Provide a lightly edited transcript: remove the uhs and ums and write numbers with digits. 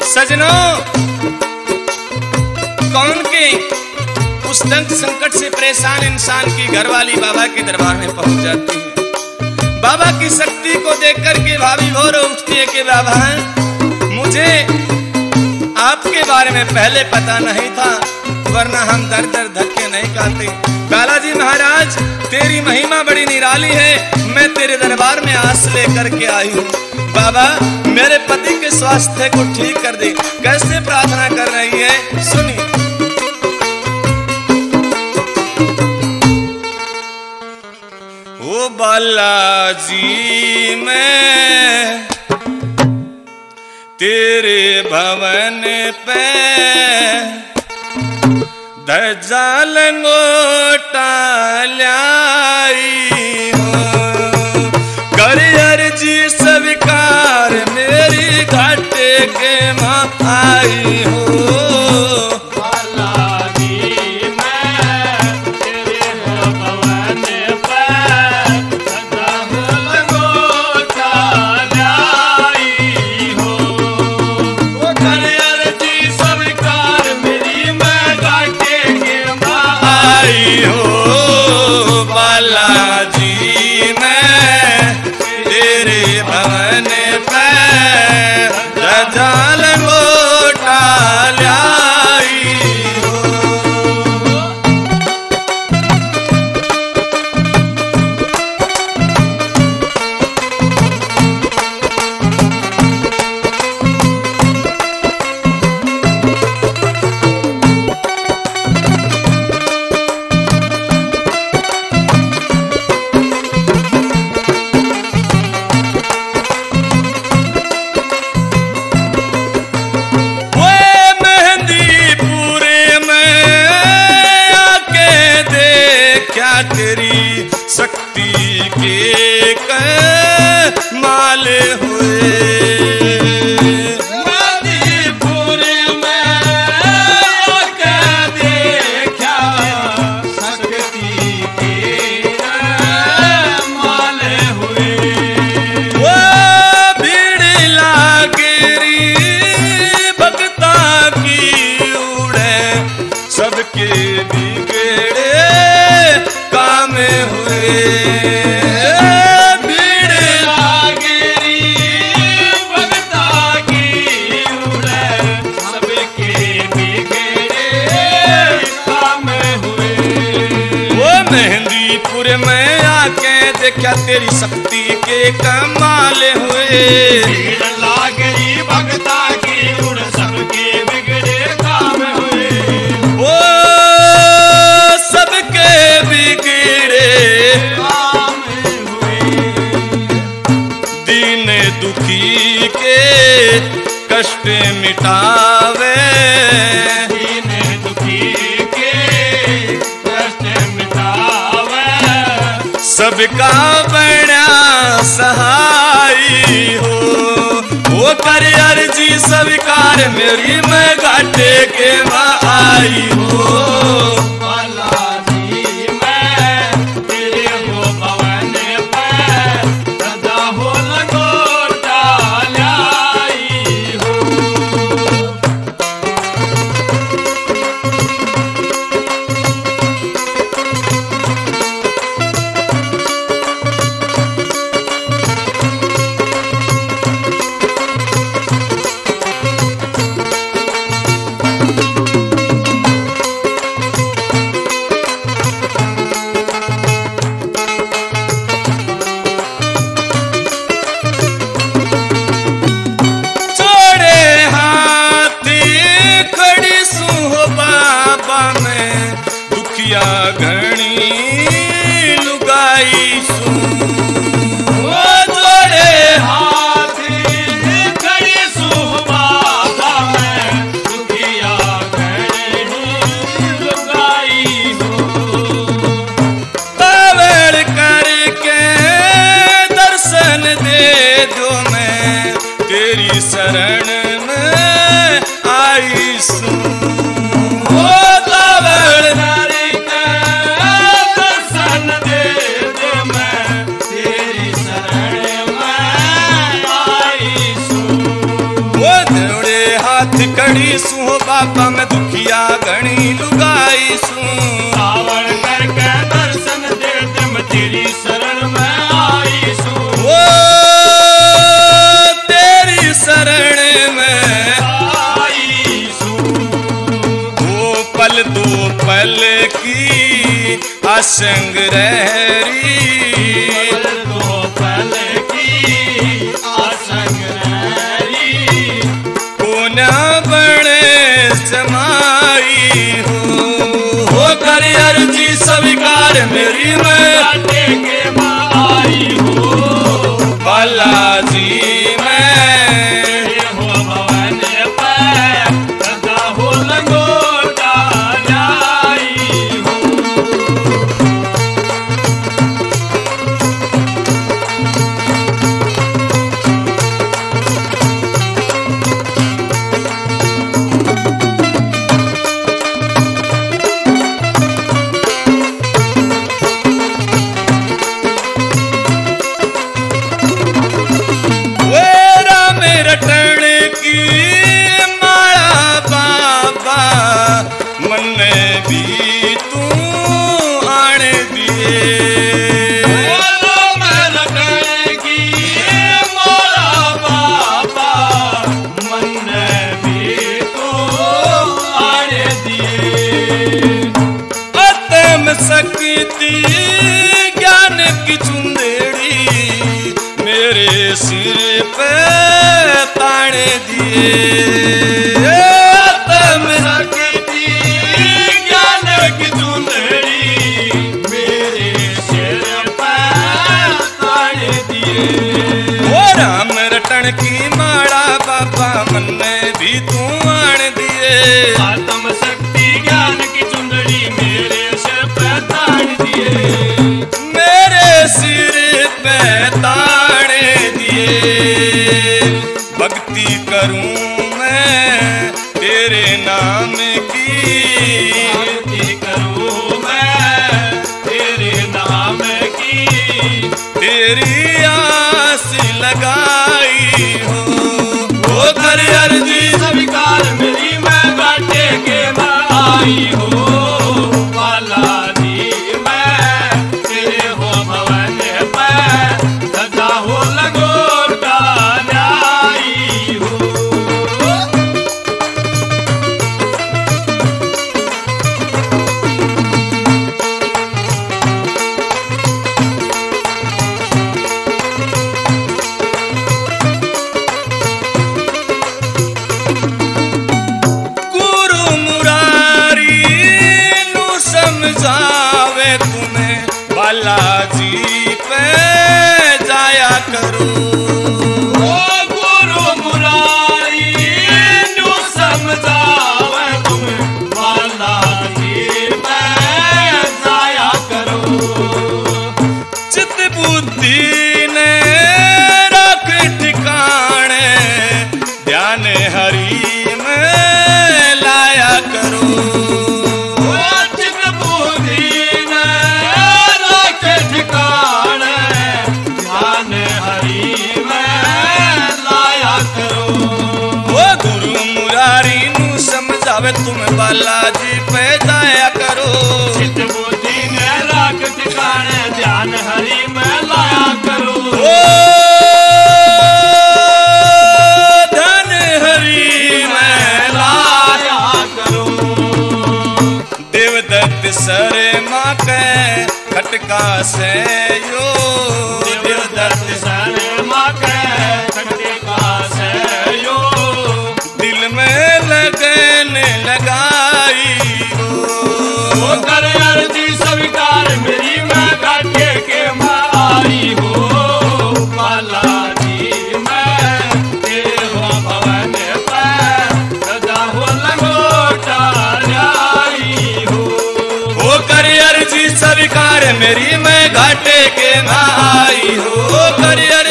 सजनों, कौन के उस दंत संकट से परेशान इंसान की घरवाली बाबा के दरबार में पहुंच जाती है। बाबा की शक्ति को देखकर के भाभी भोर उठती है कि बाबा मुझे आपके बारे में पहले पता नहीं था, वरना हम दर दर धक्के नहीं खाते। बालाजी महाराज, तेरी महिमा बड़ी निराली है, मैं तेरे दरबार में आस लेकर के आई हूँ। बाबा मेरे पति के स्वास्थ्य को ठीक कर दे। कैसे प्रार्थना कर रही है सुनिए। ओ बालाजी मैं तेरे भवन पे ध्वजा लंगोटा लाई हो, कर अर्जी स्वीकार मेरी घाटे के माँ आई हो। तेरी शक्ति के कमाल हुए, मणिपुर में आके देखा शक्ति के कमाल हुए। वो भीड़ लागरी भक्ता की उड़े, सबके बिगड़े काम हुए। भीड़ लागरी भक्ता की उड़े, सबके बिगड़े काम हुए। वो मेहंदीपुर में आके देखा तेरी शक्ति के कमाल हुए। भीड़ लागरी भक्ता की उड़े, सबके बिगड़े काम हुए। वो सबके बिगड़े काम हुए। दीन दुखी के कष्ट मिटावे, दीन दुखी के कष्ट मिटावे, सबका बड़ा सहाय हो। वो कर अर्जी स्वीकार मेरी मैं घाटे के माँ आई हो। सूं। सावण करके दर्शन दे दे मैं तेरी शरण में आई सूं। ओ तेरी शरण में आई सूं। वो पल दो पल की आसंग रहरी, दो पल की आसंग रहरी, कोना बड़े समाई हो कर अर्जी स्वीकार मेरी मैं घाटे के आई हो। बालाजी मैं तेरे हो भवन पे सदा हो लंगोटा जाई हो। वेरा में रटण की माला बाबा मन में भी तू आण दिए। बोलो मैं लटकी मोरा बाबा मन भी तो आने दिए। आत्म शक्ति ज्ञान की चुंदड़ी मेरे सिर पे ताण दिए। आत्म शक्ति ज्ञान की चुंदड़ी मेरे सिर पर ताने दिए। ओ राम रटन की माला बाबा मन में भी तू आण दिए। आत्म शक्ति ज्ञान की चुंदड़ी मेरे सिर पर तान दिए। मेरे सिर पे ताण दिए। भक्ति करूं मैं तेरे नाम की, भक्ति करूं मैं तेरे नाम की, तेरी आस लगाई हो। वो कर अर्जी स्वीकार मेरी मैं घाटे के मैं आई हो। बालाजी मैं तेरे हो भवन पे सदा हो लंगोटा जाई हो। गुरु मुरारी नु समझावे तुम्हें बालाजी पे जाया करो। ओ गुरु मुरारी नु समझावे तुम बालाजी मैं जाया करो। चित बुद्धि ने रख ठिकाने ध्यान हरि में लाया करो। ओ चित बुद्धि ने रख ठिकाने ध्यान हरि में लाया करो। वो गुरु मुरारी नु समझावे तुम बालाजी पे जाया करो। चित बुद्धि ने रख ठिकाने ध्यान हरि में लाया करो। ओ धन हरि में लाया करो। देवदत्त शर्मा के खटका से यो देवदत्त शर्मा के खटका से यो दिल में लगन लगाई हो। वो कर अर्जी स्वीकार मेरी मैं घाटे के मैं आई हो। बालाजी मैं तेरे हो भवन पे सदा हो लंगोटा जाई हो। वो कर अर्जी स्वीकार मेरी मैं घाटे के ना आई हो। कर